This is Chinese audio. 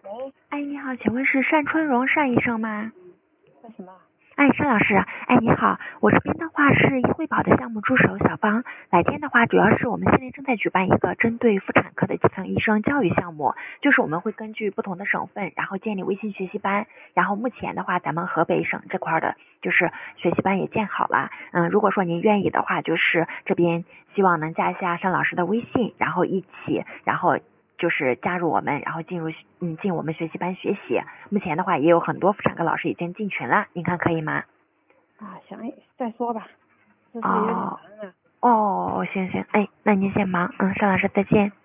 喂， 哎，你好，请问是单春荣单医生吗？ 干什么？ 哎，单老师，哎，你好，我这边的话是医惠保的项目助手小芳，来电的话主要是我们现在正在举办一个针对妇产科的基层医生教育项目，就是我们会根据不同的省份，然后建立微信学习班，然后目前的话咱们河北省这块的就是学习班也建好了，如果说您愿意的话，就是这边希望能加一下单老师的微信，然后一起，然后就是加入我们，然后进我们学习班学习。目前的话也有很多妇产科老师已经进群了，您看可以吗？ 想再说吧，这事有点哦忙啊。 哦，行行，哎，那您先忙，单老师再见。